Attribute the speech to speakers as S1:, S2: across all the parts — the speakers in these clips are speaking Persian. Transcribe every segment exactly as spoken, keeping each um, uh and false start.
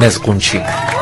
S1: مزقونچی.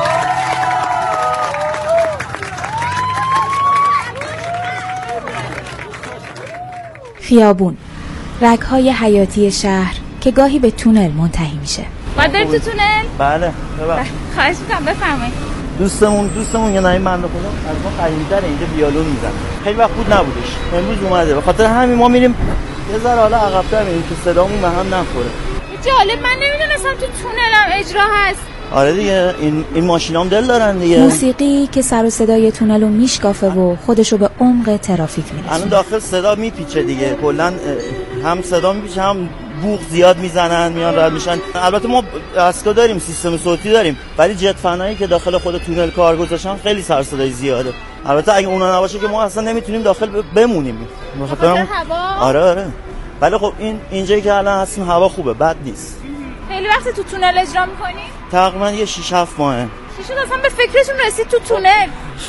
S2: خیابون، رگ‌های حیاتی شهر که گاهی به تونل منتهی میشه.
S3: باید بریم تو تونل؟
S4: بله ببخش.
S3: خواهش می‌کنم بفرمایید.
S4: دوستمون دوستمون یه نایی بنده خدا از ما قدیمی‌تره اینجا ویولون میزنه. خیلی وقت بود نبودش. امروز اومده. به خاطر همین ما میریم یه ذره حالا عقب‌تر میریم که صدامون به هم نخوره.
S3: جالب، من نمیدونستم تو تونل هم اجرا هست.
S4: آره دیگه این این ماشینام دل دارن دیگه.
S2: موسیقی که سر و صدای تونل رو میشکافه و خودشو به عمق ترافیک میرسونه.
S4: الان داخل صدا میپیچه دیگه. کلا هم صدا میپیچه هم بوق زیاد میزنن میان رد میشن. البته ما اسکا داریم، سیستم صوتی داریم، ولی جت فنایی که داخل خود تونل کار گذاشتن خیلی سر صدای زیاده. البته اگه اونا نباشه که ما اصلا نمیتونیم داخل بمونیم.
S3: بخاطر هوا.
S4: آره آره. ولی خب این اینجایی که الان هستیم هوا خوبه، بد نیست.
S3: خیلی وقت تو تونل اجرا می‌کنی؟
S4: تقریبا یه شش هفت ماهه.
S3: چی شد اصلا به فکرشون رسید تو تونل؟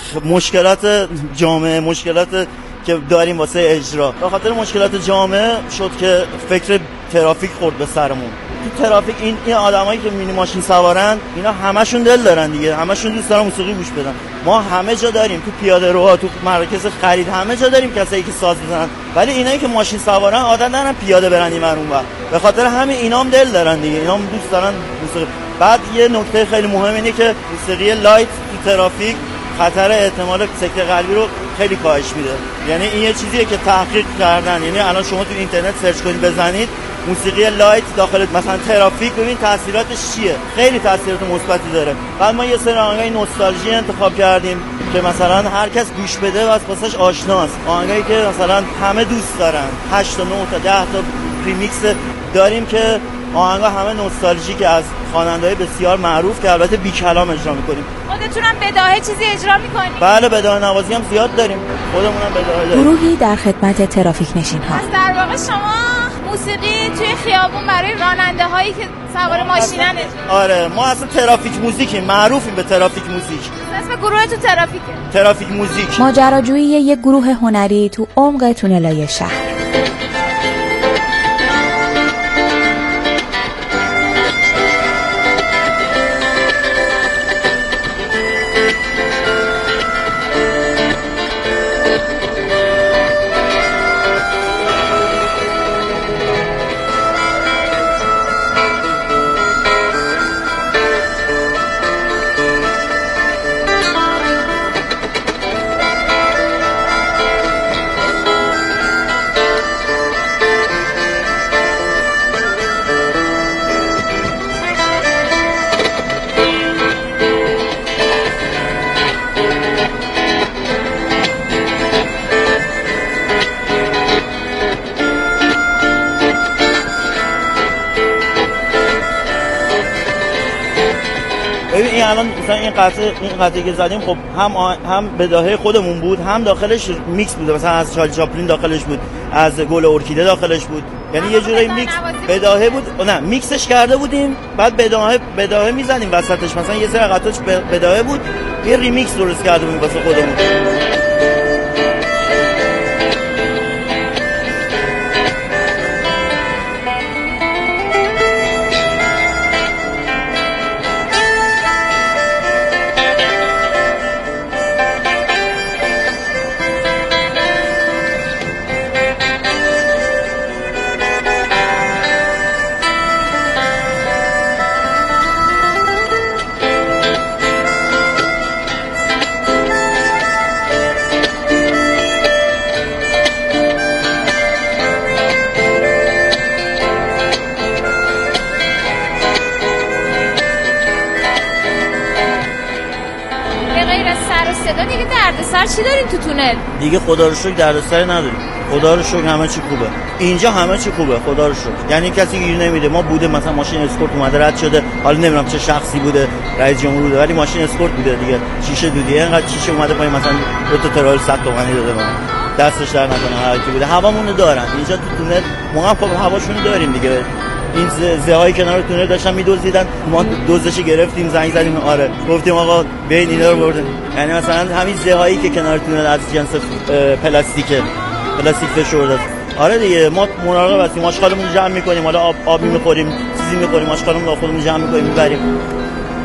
S4: مشکلات جامعه، مشکلات که داریم واسه اجرا. به خاطر مشکلات جامعه شد که فکر ترافیک خورد به سرمون. تو ترافیک این این آدمایی که مینی ماشین سوارن اینا همشون دل دارن دیگه، همشون دوست دارن موسیقی گوش بدن. ما همه جا داریم، تو پیاده روها، تو مراکز خرید همه جا داریم کسایی که ساز میزنن، ولی اینایی که ماشین سوارن عادت ندارن پیاده برن این ور اون ور. به خاطر همین اینام دل دارن دیگه، اینام دوست دارن موسیقی. بعد یه نکته خیلی مهم اینه که موسیقی لایت تو ترافیک خطر احتمال سکته قلبی رو خیلی کاهش میده. یعنی این یه چیزیه که تحقیق کردن. یعنی الان شما تو اینترنت سرچ کنید بزنید موسیقی لایت داخل مثلا ترافیک، ببین تاثیراتش چیه. خیلی تاثیرات مثبتی داره. بعد ما یه سری آهنگای نوستالژی انتخاب کردیم که مثلا هر کس گوش بده و واسش آشناست. آهنگایی که مثلا همه دوست دارن. هشت تا نه تا ده تا ریمیکس داریم که آهنگا همه نوستالژیک از خواننده‌های بسیار معروف که البته بی کلام اجرا می‌کنیم.
S3: خودتون هم بداهه چیزی اجرا می‌کنید؟
S4: بله بداهه نوازی هم زیاد داریم. خودمون هم بداهه داریم.
S2: گروهی در خدمت ترافیک نشین‌ها.
S3: پس در واقع شما موسیقی توی خیابون برای راننده‌هایی که سوار ماشینن اجرا؟
S4: آره ما اصلا ترافیک موزیکیم، معروفیم به ترافیک موزیک.
S3: اسم گروه تو ترافیکه؟
S4: ترافیک موزیک.
S2: ماجراجویی یک گروه هنری تو عمق تونل‌های شهر.
S4: این الان مثلا این قطعه این قطعه که زدیم خب هم هم بداهه خودمون بود، هم داخلش میکس بود. مثلا از چارلی چاپلین داخلش بود، از گل ارکیده داخلش بود. یعنی یه جوری میکس بداهه بود. نه میکسش کرده بودیم، بعد بداهه بداهه میزنیم وسطش. مثلا یه سری قطعاش بداهه بود، یه ریمیکس درست کرده بودیم واسه خودمون.
S3: دردسر چی دارین تو تونل؟
S4: دیگه خدا رو شکر دردسر نداریم. خدا رو شکر همه چی خوبه. اینجا همه چی خوبه خدا رو شکر. یعنی کسی گیر نمیده. ما بوده مثلا ماشین اسکورت اومده رد شده، حالا نمیدونم چه شخصی بوده، رئیس جمهور بوده، ولی ماشین اسکورت بوده دیگه. شیشه دودی اینقدر شیشه اومده پای مثلا دو تا ترال صد تومانی داده من. دستش در نکنه هر کی بوده. هوامون رو دارن. اینجا تو تونل ما هم خب هواشون رو داریم دیگه. این زهای کنار تونل داشتن میدزدیدن، ما دزدش گرفتیم، زنگ زدیم آره گفتیم آقا بین اینا رو بردن. یعنی مثلا همین زهایی که کنار تونل از جنس پلاستیکه، پلاستیک فشرده. آره دیگه ما مراقب هستیم، آشغالمون رو جمع میکنیم، حالا آب آبی میخوریم، چیزی میخوریم، آشغالمون رو خودمون جمع میکنیم میبریم.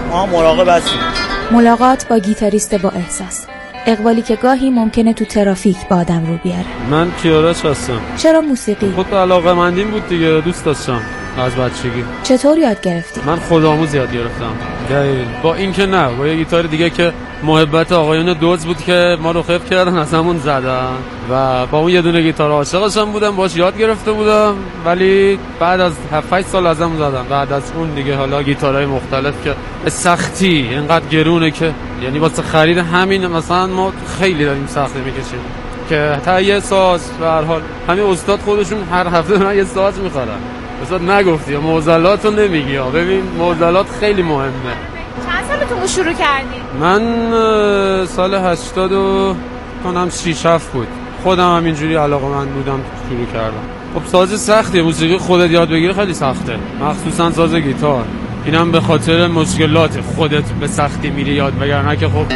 S4: ما مراقب هستیم.
S2: ملاقات با گیتاریست با احساس، اقبالی که گاهی ممکنه تو ترافیک با آدم رو بیاره.
S1: من کیارش هستم.
S2: چرا موسیقی؟
S1: خود علاقه مندیم بود دیگه، دوست داشتم از بچگی.
S2: چطور یاد گرفتی؟
S1: من خودآموز یاد گرفتم. دلیل با این که نه، با یه گیتار دیگه که محبت آقایون دوز بود که ما رو خف کردن از همون زدن و با اون یه دونه گیتار عاشقشم بودم، باش یاد گرفته بودم، ولی بعد از هفت هشت سال ازم زدم. بعد از اون دیگه حالا گیتارهای مختلف که سختی اینقدر گرونه که یعنی واسه خرید همین مثلا ما خیلی داریم سختی میکشیم که تا یه ساز به هر حال همین استاد خودشون هر هفته من یه ساز میخرن. استاد نگفتی یا معضلات رو نمیگی ها. ببین معضلات خیلی مهمه.
S3: چند سالتون شروع کردین؟
S1: من سال هشتاد و کنم شیش هفت بود. خودم هم اینجوری علاقه من بودم شروع کردم. خب ساز سختیه، موسیقی خودت یاد بگیری خیلی سخته، مخصوصا ساز گیتار. اینم به خاطر مشکلات خودت به سختی میری یاد، وگرنه که خب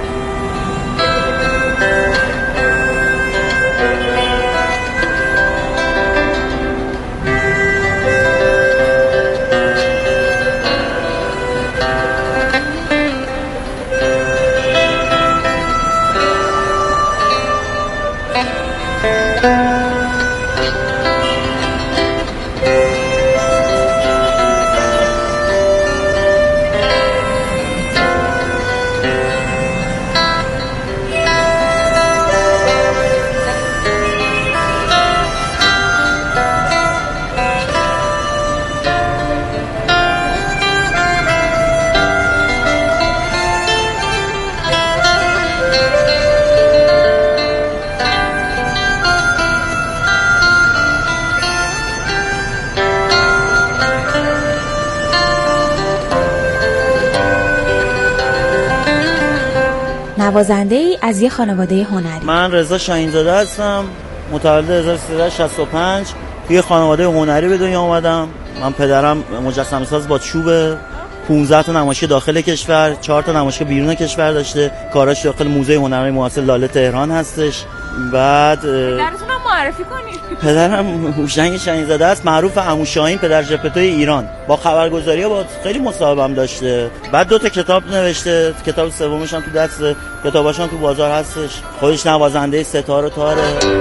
S2: نوازنده ای از یه خانواده هنری.
S4: من رضا شاهین‌زاده هستم، متولد هزار و سیصد و شصت و پنج. توی خانواده هنری به دنیا اومدم. من پدرم مجسمه ساز با چوبه، پانزده تا نمایشگاه داخل کشور، چهار تا نمایشگاه بیرون کشور داشته. کاراش داخل موزه هنرهای معاصر لاله تهران هستش. بعد
S3: پدرتون هم معرفی کنید.
S4: پدرم هوشنگ شاهین‌زاده است، معروف عمو شاهین، پدر ژپتوی ایران. با خبرگزاری‌ها با خیلی مصاحبه‌ام داشته. بعد دو تا کتاب نوشته، کتاب سومش هم تو دست، کتاباش هم تو بازار هستش. خودش نوازنده ستار و تاره.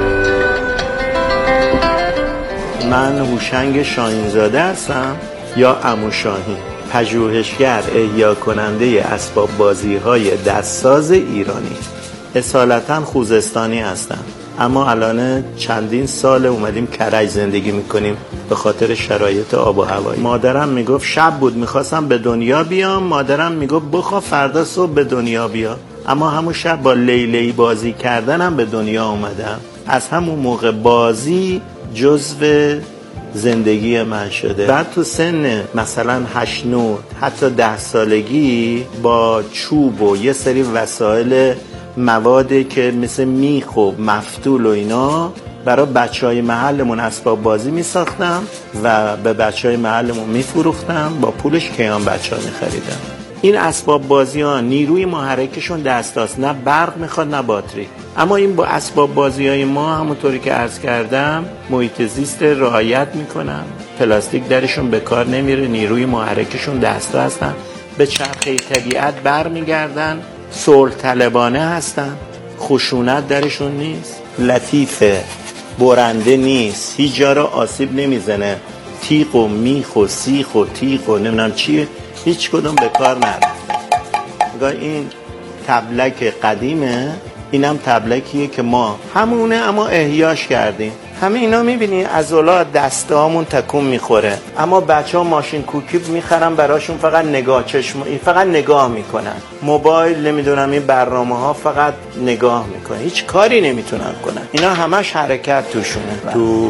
S5: من هوشنگ شاهین‌زاده هستم یا عمو شاهین، پژوهشگر احیا کننده اسباب بازی‌های دستساز ایرانی. اصالتاً خوزستانی هستم، اما الان چندین سال اومدیم کرج زندگی میکنیم به خاطر شرایط آب و هوایی. مادرم میگفت شب بود میخواستم به دنیا بیام، مادرم میگفت بخوا فردا صبح به دنیا بیا، اما همون شب با لیلی بازی کردنم به دنیا اومدم. از همون موقع بازی جزو زندگی من شده. بعد تو سن مثلا هشت نه حتی ده سالگی با چوب و یه سری وسایل موادی که مثل میخ و مفتول و اینا برای بچهای محلمون اسباب بازی می ساختم و به بچهای محلمون می فروختم، با پولش کیان بچه ها می خریدم. این اسباب بازی ها نیروی محرکشون دستاست، نه برق میخواد نه باتری. اما این با اسباب بازی های ما همونطوری که عرض کردم محیط زیست رعایت میکنن، پلاستیک درشون به کار نمیره، نیروی محرکشون دستا هستن، به چرخه طبیعت بر میگردن، صلح طلبانه هستن، خشونت درشون نیست، لطیفه، برنده نیست، هیچ جا را آسیب نمیزنه، تیغ و میخ و سیخ و تیغ و نمیدونم چیه هیچ کدوم به کار نرفته. نگاه این تبلک قدیمه، اینم تبلکیه که ما همونه اما احیاش کردیم. همه اینا میبینی عضلات دستامون تکون میخوره، اما بچه ها ماشین کوکی میخرن براشون، فقط نگاه چشم فقط نگاه میکنن، موبایل نمیدونم این برنامه ها فقط نگاه میکنن، هیچ کاری نمیتونن کنن. اینا همش حرکت توشونه. تو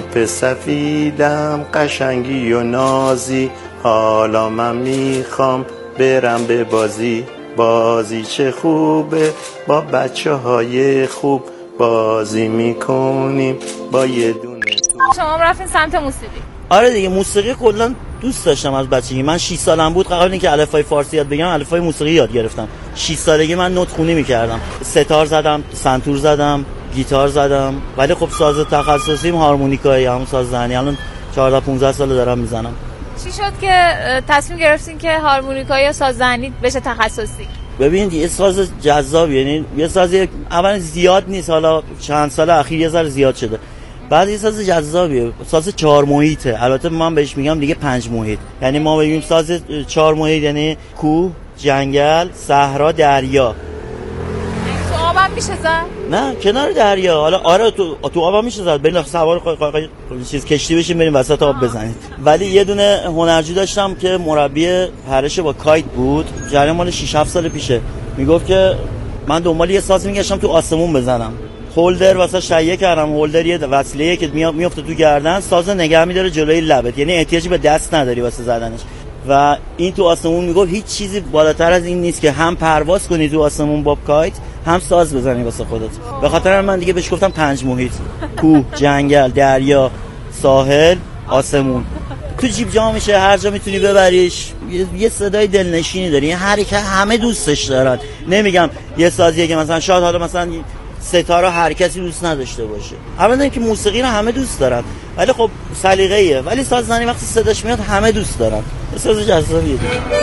S5: پسفیدم قشنگی و نازی، حالا من میخوام برم به بازی، بازی چه خوبه با بچه های خوب بازی میکنیم با یه دونه تو.
S3: شما رفتین سمت موسیقی؟
S4: آره دیگه، موسیقی کلا دوست داشتم از بچگی. من شش سالم بود قبل اینکه الفبای فارسی یاد بگیرم الفبای موسیقی یاد گرفتم. شش سالگی من نوت خونی میکردم، ستار زدم، سنتور زدم، گیتار زدم، ولی خب ساز تخصصیم هارمونیکایی، همون ساز زنی. الان چهارده پانزده سال دارم میزنم.
S3: چی شد که تصمیم گرفتین که هارمونیکا یا سازدهنی بشه تخصصی؟
S4: ببینید یه ساز جذاب، یعنی یه سازی اولا زیاد نیست، حالا چند سال اخیر یه ذره زیاد شده. بعد یه ساز جذابیه، ساز چهار محیطه. البته من بهش میگم دیگه پنج محیط. یعنی ما بگیم ساز چهار محیط یعنی کوه، جنگل، صحرا، دریا.
S3: تو آبم میشه زد؟
S4: نه کنار دریا. حالا آره تو تو آبم میشه زد، بریم سوار قایق چیز کشتی بشیم بریم وسط آب بزنید. ولی یه دونه هنرجو داشتم که مربی پرش با کایت بود، جریان مال شش هفت سال پیشه. میگفت که من دنبال یه ساز میگشتم تو آسمون بزنم. هولدر واسه شایعه کردم. هولدر یه وسیله‌ایه که میافته تو گردن، ساز نگه می‌داره جلوی لبت، یعنی احتیاجی به دست نداری واسه زدنش. و این تو آسمون میگفت هیچ چیزی بالاتر از این نیست که هم پرواز کنی تو آسمون با کایت، هم ساز بزنی واسه خودت. به خاطر من دیگه بهش گفتم پنج محیط: کوه، جنگل، دریا، ساحل، آسمون. تو جیب جا میشه، هر جا میتونی ببریش. یه صدای دلنشینی داره، این هر که همه دوستش دارن. نمیگم یه سازیه که مثلا شاید حالا مثلا ستاره هر کسی دوست نداشته باشه. اولا که موسیقی رو همه دوست دارن، ولی خب سلیقه‌ایه. ولی سازدهنی وقتی صداش میاد همه دوست دارن. ساز جذابیه.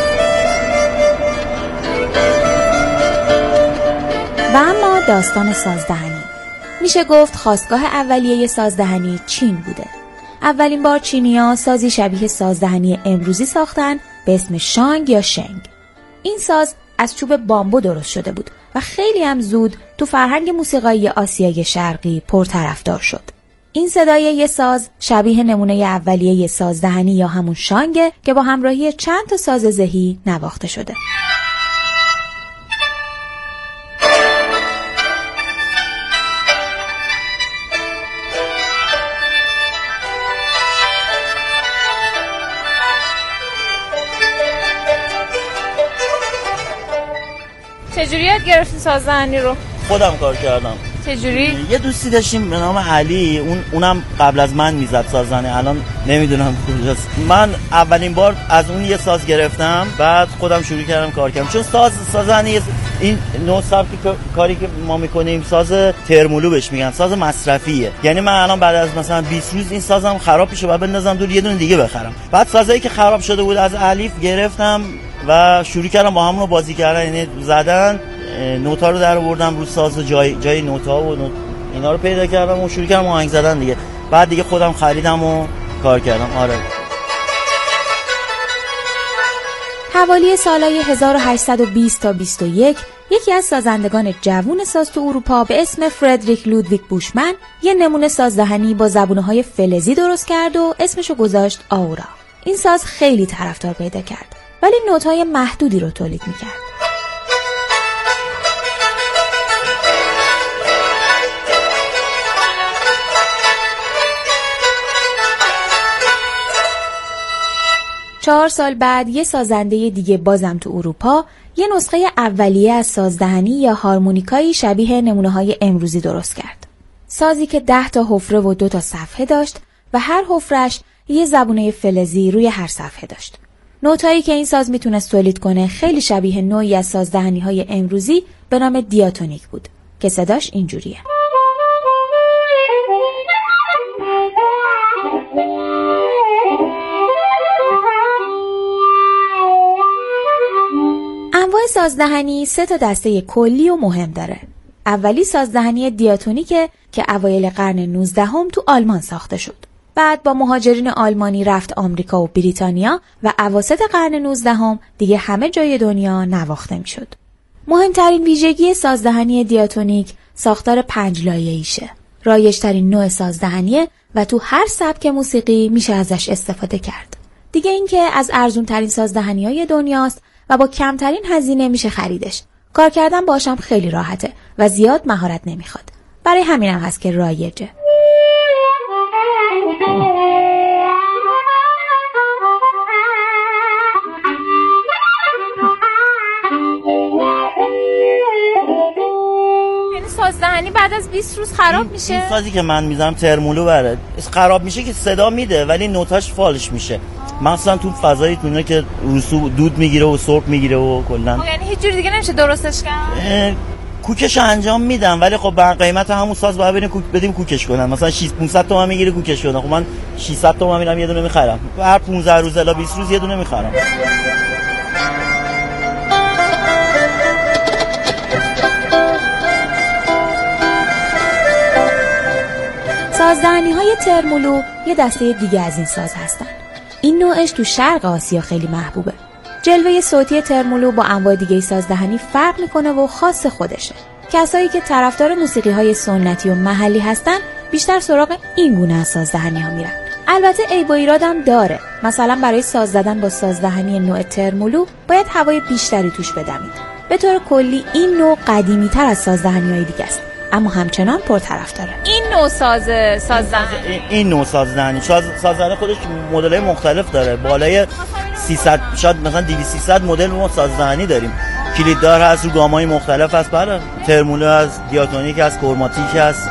S2: و اما داستان سازدهنی. میشه گفت خاستگاه اولیه سازدهنی چین بوده. اولین بار چینی‌ها سازی شبیه سازدهنی امروزی ساختن به اسم شانگ یا شنگ. این ساز از چوب بامبو درست شده بود و خیلی هم زود تو فرهنگ موسیقایی آسیای شرقی پرطرفدار شد. این صدای یه ساز شبیه نمونه اولیه یه سازدهنی یا همون شانگه که با همراهی چند تا ساز زهی نواخته شده.
S3: چجوری یاد گرفتی سازدهنی رو؟
S4: خودم کار کردم.
S3: چجوری؟
S4: یه دوستی داشتیم به نام علی، اون اونم قبل از من میزد سازدهنی، الان نمیدونم کجاست. من اولین بار از اون یه ساز گرفتم، بعد خودم شروع کردم کار کردم. چون ساز سازدهنی این نوع سبک کاری که ما میکنیم ساز ترمولو بهش میگن، ساز مصرفیه. یعنی من الان بعد از مثلا بیست روز این سازم خراب میشه، بعد بندازم دور یه دونه دیگه بخرم. بعد سازایی که خراب شده بود از الف گرفتم و شروع کردم با همون رو بازی کردن، یعنی زدن نوتا رو در آوردم رو ساز و جای جای نوتا و نوت اینا رو پیدا کردم و شروع کردم آهنگ زدن دیگه. بعد دیگه خودم خریدم و کار کردم. آره.
S2: حوالی سالهای هزار و هشتصد و بیست تا بیست و یک یکی از سازندگان جوون ساز تو اروپا به اسم فردریک لودویگ بوشمن یه نمونه سازدهنی با زبونه‌های فلزی درست کرد و اسمشو گذاشت آورا. این ساز خیلی طرفدار پیدا کرد ولی نوت‌های محدودی رو تولید می‌کرد. چهار سال بعد یه سازنده دیگه بازم تو اروپا یه نسخه اولیه از سازدهنی یا هارمونیکایی شبیه نمونه‌های امروزی درست کرد. سازی که ده تا حفره و دو تا صفحه داشت و هر حفره‌اش یه زبونه فلزی روی هر صفحه داشت. نوتایی که این ساز میتونست تولید کنه خیلی شبیه نوعی از سازدهنی‌های امروزی به نام دیاتونیک بود که صداش اینجوریه. انواع سازدهنی سه تا دسته کلی و مهم داره. اولی سازدهنی دیاتونیکه که اوایل قرن نوزدهم تو آلمان ساخته شد. بعد با مهاجرین آلمانی رفت آمریکا و بریتانیا و اواسط قرن نوزدهم دیگه همه جای دنیا نواخته میشد. مهمترین ویژگی سازدهنی دیاتونیک ساختار پنج لایه‌ایشه. رایج‌ترین نوع سازدهنیه و تو هر سبک موسیقی میشه ازش استفاده کرد. دیگه اینکه از ارزان‌ترین سازدهنی‌های دنیاست و با کمترین هزینه میشه خریدش. کار کردن باشم خیلی راحته و زیاد مهارت نمیخواد. برای همینم هست که رایجه.
S3: یعنی سازدهنی بعد از بیست روز خراب میشه؟
S4: این سازی که من میزنم ترمولو بره خراب میشه که صدا میده ولی نوتاش فالش میشه. مثلا تو فضای تونه که رسوب دود میگیره و سرب میگیره و کلا
S3: یعنی هیچ جوری دیگه نمیشه درستش کرد.
S4: کوکش انجام میدم، ولی خب بر قیمت همون ساز باید بدیم کوک بدیم کوکش کنن. مثلا شش پانصد تومن میگیره کوکش کنن، خب من ششصد تومن میرم یه دونه میخرم. هر پانزده روز الا بیست روز یه دونه میخرم.
S2: سازدهنی های ترمولو یه دسته دیگه از این ساز هستن. این نوعش تو شرق آسیا خیلی محبوبه. جلوه صوتی ترمولو با انواع دیگه سازدهنی فرق میکنه و خاص خودشه. کسایی که طرفدار موسیقی های سنتی و محلی هستن بیشتر سراغ این گونه از سازدهنی ها میرن. البته عیب و ایرادم داره. مثلا برای ساز زدن با سازدهنی نوع ترمولو باید هوای بیشتری توش بدمید. به طور کلی این نوع قدیمی تر از سازدهنی‌های دیگه است، اما همچنان پرطرفداره.
S3: این نوع ساز سازدهنی
S4: این نوع سازدهنی ساز سازدهنی خودش مدل‌های مختلف داره. بالای سیصد شاید مثلا دویست سیصد مدل ما سازدهنی داریم. کلیددار هست، رو گام‌های مختلف هست. بله، ترمولو هست، دیاتونیک هست، کروماتیک هست.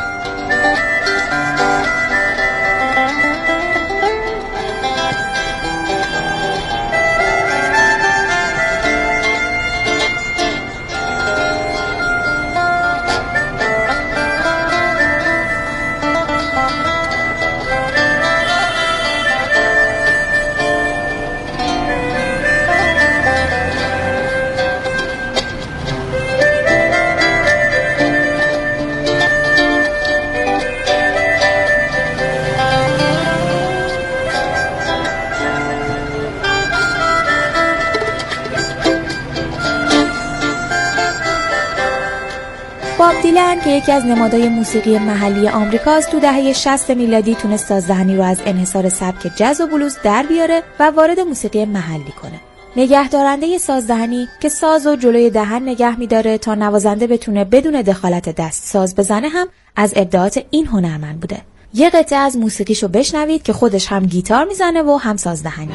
S2: باب دیلن که یکی از نمادهای موسیقی محلی آمریکاست، تو دهه شصت میلادی تونست سازدهنی رو از انحصار سبک جاز و بلوز در بیاره و وارد موسیقی محلی کنه. نگهدارنده سازدهنی که ساز و جلوی دهن نگه میداره تا نوازنده بتونه بدون دخالت دست ساز بزنه هم از ابداعات این هنرمند بوده. یه قطعه از موسیقیشو بشنوید که خودش هم گیتار میزنه و هم سازدهنی.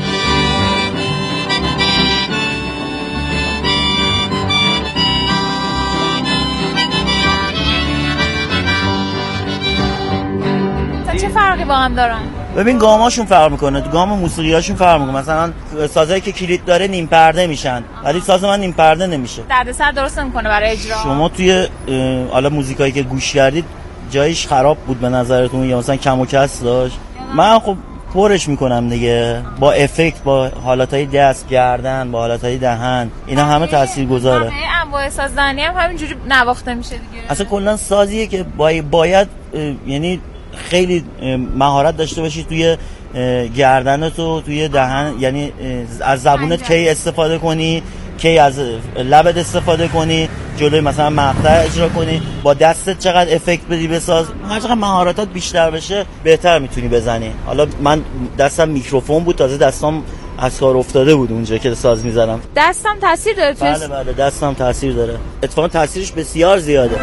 S3: چه فرقی با هم دارن؟
S4: ببین گاماشون فرق میکنه، تو گام موسیقیاشون فرق میکنه. مثلا سازایی که کلید داره نیم پرده میشن، ولی ساز من نیم پرده نمیشه.
S3: دردسر درست نمیکنه برای اجرا.
S4: شما توی حالا موزیکایی که گوش کردید جایش خراب بود به نظرتون یا مثلا کم و کس داشت؟ من خب پرش میکنم دیگه، با افکت، با حالتهای دست، گردن، با حالتهای دهن، اینا همه تاثیرگذاره.
S3: همه انواع سازدهنی هم همینجوری نواخته میشه دیگه.
S4: اصلا کلا سازیه که باید یعنی خیلی مهارت داشته باشی توی گردنت و توی دهن، یعنی از زبونت کی استفاده کنی، کی از لبت استفاده کنی، جلوی مثلا مقطع اجرا کنی، با دستت چقدر افکت بدی بساز. هر چقدر مهارتات بیشتر بشه بهتر میتونی بزنی. حالا من دستم میکروفون بود، تازه دستام از کار افتاده بود اونجا که ساز میزنم.
S3: دستم تاثیر داره توی؟
S4: بله بله دستم تاثیر داره. اتفاقا تاثیرش بسیار زیاده.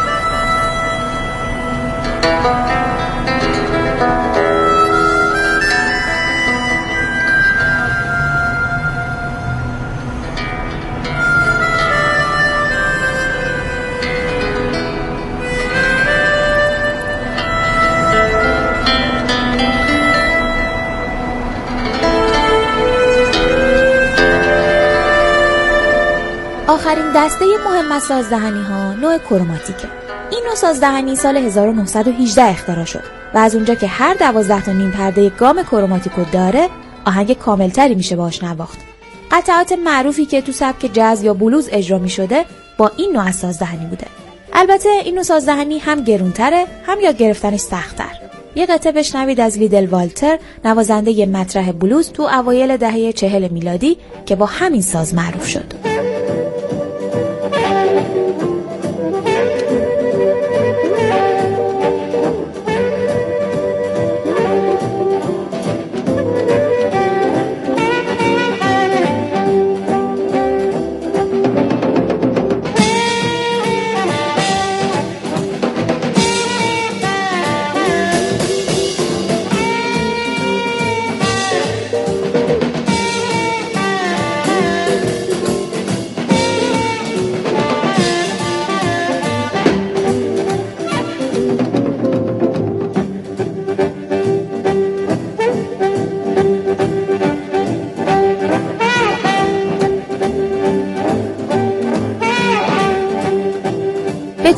S2: آخرین دسته مهم از سازدهنی ها نوع کروماتیکه. این نوع سازدهنی سال هزار و نهصد و هجده اختراع شد و از اونجا که هر دوازده تا نیم پرده گام کروماتیکو داره، آهنگ کاملتری میشه باهاش نواخت. قطعات معروفی که تو سبک جاز یا بلوز اجرا میشده با این نوع از سازدهنی بوده. البته این نوع سازدهنی هم گرونتره، هم یاد گرفتنش سخت‌تر. یه قطعه بشنوید از لیدل والتر، نوازنده مطرح بلوز تو اوایل دهه چهل میلادی که با همین ساز معروف شد.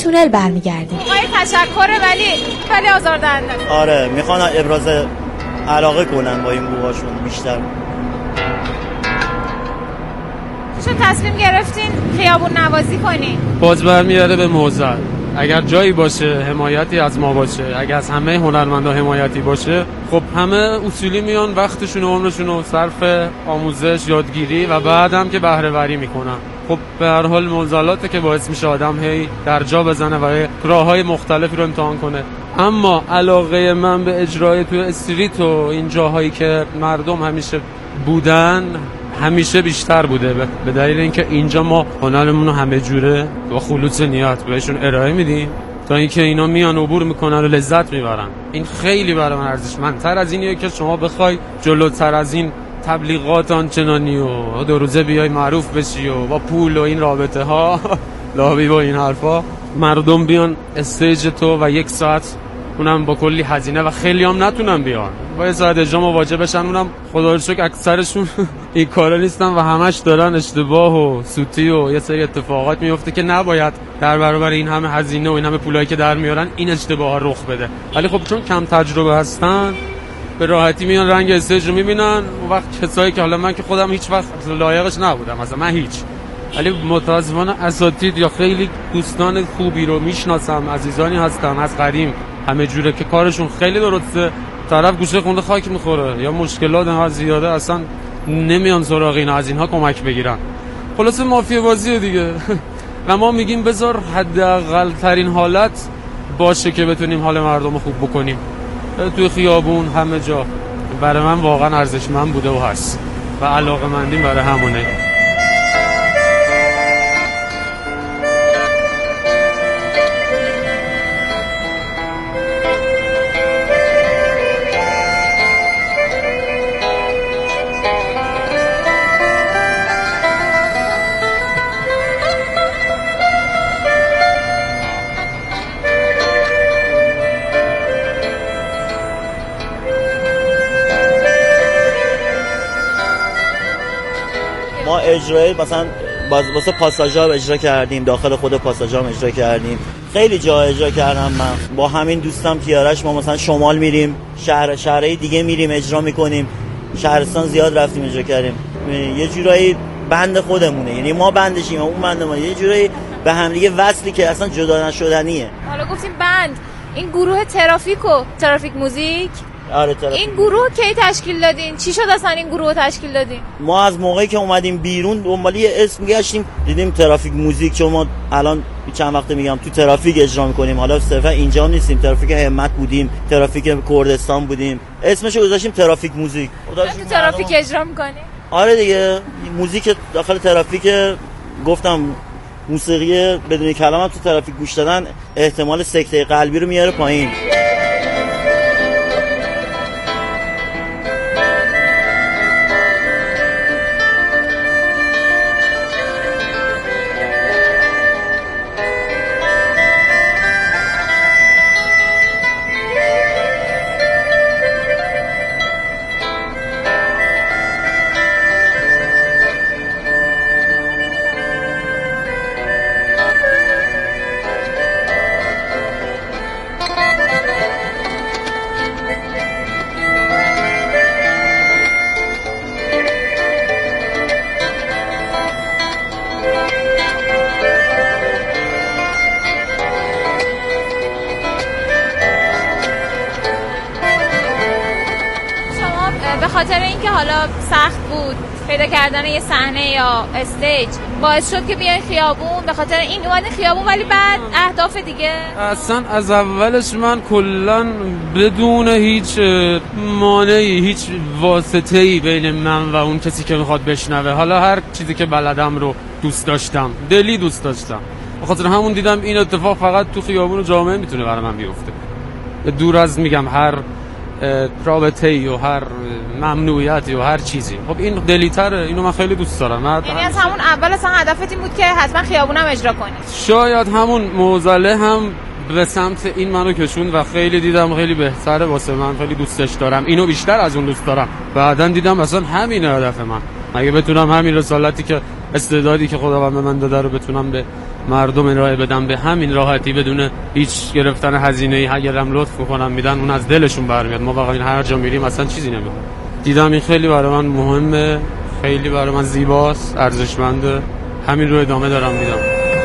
S2: تونل برمیگردیم.
S3: آقای تشکره ولی ولی آزاردهنده.
S4: آره میخوان ابراز علاقه کنن با این بوهاشون بیشتر.
S3: چون تصمیم گرفتین خیابون نوازی کنین؟
S1: باز برمیگرده به موزل. اگر جایی باشه حمایتی از ما باشه، اگر از همه هنرمندا حمایتی باشه، خب همه اصولی میان وقتشون و عمرشون رو صرف آموزش، یادگیری و بعدم که بهره وری میکنن. خب به هر حال موزلاته که باعث میشه آدم هی در جا بزنه و راههای مختلفی رو امتحان کنه. اما علاقه من به اجرای تو استریت و این جاهایی که مردم همیشه بودن همیشه بیشتر بوده، به دلیل اینکه اینجا ما هنرمون رو همه جوره با خلوص نیت بهشون ارائه میدیم تا اینکه اینا میان عبور میکنن و لذت میبرن. این خیلی برای من ارزشمندتر از اینیه که شما بخوای جلوتر از این تبلیغات آنچنانی و دو روزه بیای معروف بشی و با پول و این رابطه ها لابی با این حرفا مردم بیان استیج تو و یک ساعت اونم با کلی هزینه و خیلی هم نتونن بیان با یه ساعت اجرا مواجه بشن. اونم خدا رو شکر اکثرشون این کارا نیستن و همش دارن اشتباه و سوتی و یه سری اتفاقات میفته که نباید در برابر این همه هزینه و این همه پولایی که در میارن این اشتباه ها رخ بده. ولی خب چون کم تجربه هستن به راحتی میان رنگ استیج رو میبینن. اون وقت کسایی که حالا من که خودم هیچ وقت لایقش نبودم، مثلا من هیچ، ولی متاسفانه اساتید یا خیلی دوستان خوبی رو میشناسم، عزیزانی هستن از قدیم همه جوره که کارشون خیلی درسته، طرف گوشه خونده خاک میخوره یا مشکلات ها زیاده اصلا نمیان سراغ اینا از اینها کمک بگیرن. خلاصه مافیا بازیه دیگه و ما میگیم بذار حداقل ترین حالت باشه که بتونیم حال مردم رو خوب بکنیم. توی خیابون همه جا برای من واقعا ارزشمند بوده و هست و علاقه‌مندیم برای همونه.
S4: ما اجرای مثلا واسه پاساژا اجرا کردیم، داخل خود پاساژا اجرا کردیم، خیلی جا اجرا کردم. من با همین دوستم کیارش ما مثلا شمال میریم، شهر شهرهای دیگه میریم اجرا میکنیم، شهرستان زیاد رفتیم اجرا کردیم. یه جورایی بند خودمونه، یعنی ما بندشیم اون بند ما، یه جورایی به هم دیگه وصلی که اصلا جدا نشدنیه.
S3: حالا گفتیم بند، این گروه ترافیکو ترافیک موزیک،
S4: آره ترافیک.
S3: این گروه کی تشکیل دادین؟ چی شد اصلا این گروه تشکیل دادین؟
S4: ما از موقعی که اومدیم بیرون دنبال یه اسم گشتیم، دیدیم ترافیک موزیک، چون ما الان چند وقته میگم تو ترافیک اجرا میکنیم، حالا صرفا اینجا نیستیم، ترافیک همت بودیم، ترافیک کردستان بودیم، اسمشو گذاشتیم ترافیک موزیک.
S3: تو ترافیک اجرا میکنی؟
S4: آره دیگه، موزیک داخل ترافیک. گفتم موسیقی بدون کلام هم تو ترافیک گوش دادن احتمال سکته قلبی رو میاره پایین.
S3: به خاطر اینکه حالا سخت بود پیدا کردن یه صحنه یا استیج باعث شد که بیاین خیابون، به خاطر این اومدین خیابون، ولی بعد اهداف دیگه؟
S1: اصلا از اولش من کلن بدون هیچ مانعی، هیچ واسطه‌ای بین من و اون کسی که میخواد بشنوه، حالا هر چیزی که بلدم رو دوست داشتم، دلی دوست داشتم، به خاطر همون دیدم این اتفاق فقط تو خیابون و جامعه میتونه برای من بیفته، دور از میگم هر رابطه‌ای و هر ممنوعیتی و هر چیزی. خب این دلیتره، اینو من خیلی دوست دارم.
S3: یعنی از همون اول اصلا هدفت این بود که حتما خیابونم اجرا کنی؟
S1: شاید همون موزله هم به سمت این منو کشوند و خیلی دیدم خیلی بهتره واسه من، خیلی دوستش دارم، اینو بیشتر از اون دوست دارم. بعدن دیدم اصلا همین هدف من، اگه بتونم همین رسالتی که استعدادی که خداوند به من داده رو بتونم به مردم ارائه بدم به همین راحتی بدون هیچ گرفتن هزینه‌ای. اگرم لطف کنم میدن اون از دلشون برمیاد. ما واقعا هر جا میریم اصلا چیزی نمیخوام. دیدم این خیلی برای من مهمه، خیلی برای من زیباست، ارزشمنده. همین رو ادامه دارم میدم.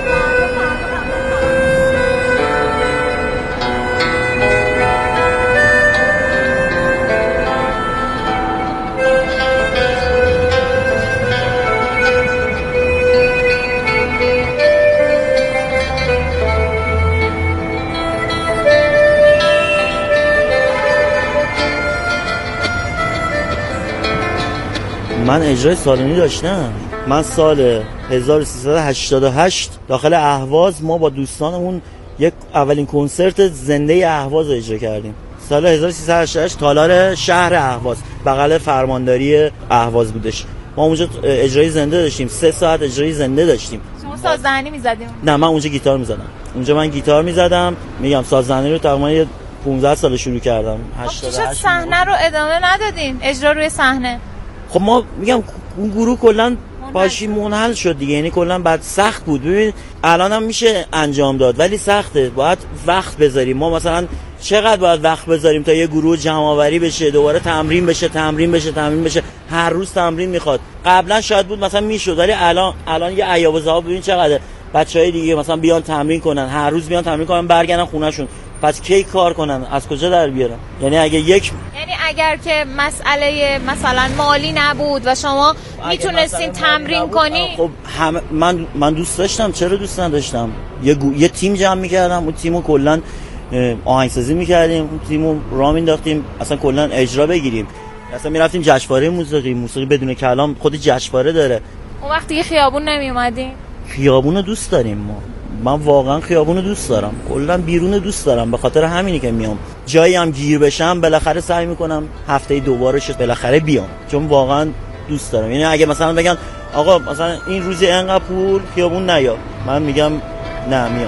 S4: من اجرای سالنی داشتم. من سال هزار و سیصد و هشتاد و هشت داخل اهواز ما با دوستانمون یک اولین کنسرت زنده اهواز اجرا کردیم. سال هزار و سیصد و هشتاد و هشت تالار شهر اهواز بغل فرمانداری اهواز بودش. ما اونجا اجرای زنده داشتیم، سه ساعت اجرای زنده داشتیم.
S3: شما سازدهنی می‌زدیم؟
S4: نه، من اونجا گیتار می‌زدم. اونجا من گیتار می‌زدم. میگم سازدهنی رو تقریبا پانزده سال شروع کردم.
S3: هشتاد و هشت صحنه رو ادامه ندادین؟ اجرا روی صحنه.
S4: خب ما میگم اون گروه کلا پاشی منحل شد دیگه، یعنی کلا بعد سخت بود. ببین الانم میشه انجام داد ولی سخته، باید وقت بذاریم. ما مثلا چقدر باید وقت بذاریم تا یه گروه جمع آوری بشه، دوباره تمرین بشه تمرین بشه تمرین بشه هر روز تمرین میخواد. قبلا شاید بود مثلا میشد ولی الان الان یه عیاب و ذهاب ببین چقدر بچهای دیگه مثلا بیان تمرین کنن، هر روز بیان تمرین کنن برگردن خونه‌شون. پس کی کار کنن؟ از کجا در بیارن؟ یعنی اگه یک
S3: یعنی اگر که مسئله مثلا مالی نبود و شما میتونستین تمرین کنی،
S4: خب هم من من دوست داشتم. چرا دوست نداشتم؟ یه گو... یه تیم جمع می‌کردم، اون تیمو کلا آهنگسازی می‌کردیم، اون تیمو راه مینداختیم، اصلا کلا اجرا بگیریم. اصلا میرفتیم جشنواره موسیقی، موسیقی بدون کلام خود جشنواره داره.
S3: اون وقت دیگه خیابون نمیومدین؟
S4: خیابونو دوست داریم ما. من واقعا خیابونو دوست دارم، کلا بیرون دوست دارم. به خاطر همینی که میام جایی هم گیر بشم بالاخره سعی میکنم هفته دوبارش بالاخره بیام، چون واقعا دوست دارم. یعنی اگه مثلا بگن آقا مثلا این روزی انقدر پول خیابون نیا، من میگم نه میام.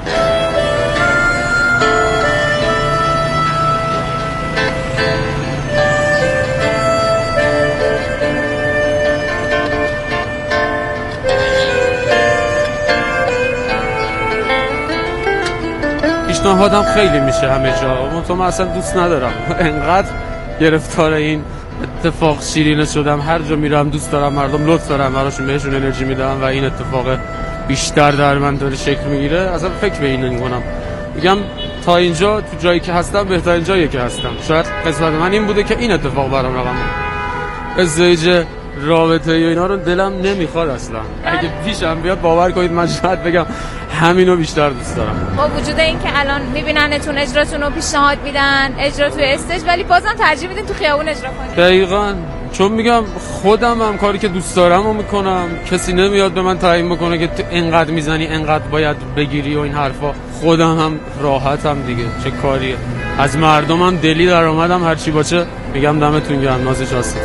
S1: پیشنهادم خیلی میشه همه جا، تو من اصلا دوست ندارم انقدر گرفتار این اتفاق شیرینه شدم. هر جا میرم دوست دارم مردم لطف دارم براشون، بهشون انرژی میدم و این اتفاق بیشتر در من داره شکل میگیره. اصلا فکر به این نمی‌کنم. میگم تا اینجا تو جایی که هستم بهترین جایی که هستم. شاید قسمت من این بوده که این اتفاق برام رقم بده. ازدواج رابطه و اینا رو دلم نمیخواد اصلا. اگه پیشم بیاد باور کنید من شاید بگم همینو بیشتر دوست دارم.
S3: با وجود این که الان میبیننتون اجراتون رو پیشنهاد میدن اجرا توی استیج، ولی بازم ترجیح میدین تو خیابون اجرا کنید.
S1: دقیقاً، چون میگم خودم هم کاری که دوست دارم رو میکنم. کسی نمیاد به من تعیین بکنه که انقدر میزنی انقدر باید بگیری و این حرفا. خودم هم راحتم دیگه، چه کاریه. از مردمم دلی در اومدم، هر چی باشه میگم دمتون گرم، نازش هستید.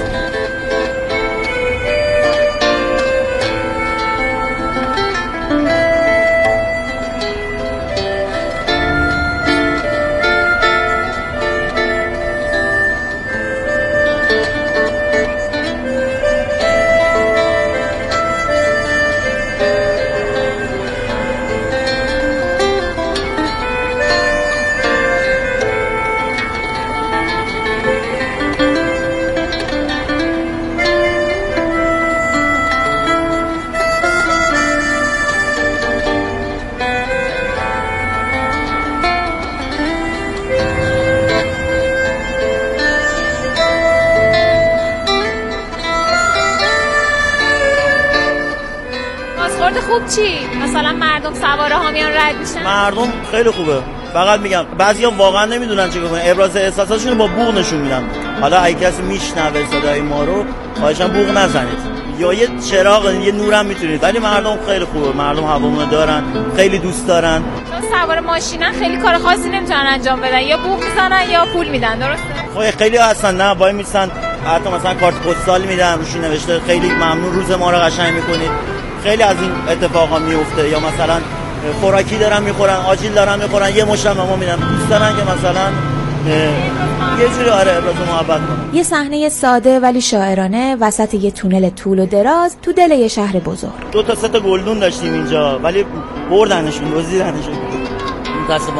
S3: خوب چی؟ مثلا مردم سواره ها میان رد میشن؟
S4: مردم خیلی خوبه. فقط میگم بعضیا واقعا نمیدونن چه کنن، ابراز احساساتشون با بوق نشون میدن. حالا اگه کسی میشنوه صدای ما رو خواهشاً بوق نزنید، یا یه چراغ یه نورم میتونید. ولی مردم خیلی خوبه، مردم هوامونو دارن، خیلی دوست دارن.
S3: چون سوار ماشینن خیلی کار خاصی نمیتونن انجام بدن، یا بوق میزنن یا پول میدن. درسته؟
S4: خب خیلی هستن نه وای میسن، حتی مثلا کارت پستال میدن روش نوشته خیلی ممنون روز ما رو قشنگ میکنید. خیلی از این اتفاقا میفته. یا مثلا خوراکی دارن میخورن، آجیل دارن میخورن، یه مشت به ما میدن. دوست دارن که مثلا یه جوری آره ابراز محبت کنم.
S2: یه صحنه ساده ولی شاعرانه وسط یه تونل طول و دراز تو دل یه شهر بزرگ.
S4: دو تا سه تا گلدون داشتیم اینجا ولی بردنشون، دزدیدنشون. متاسفانه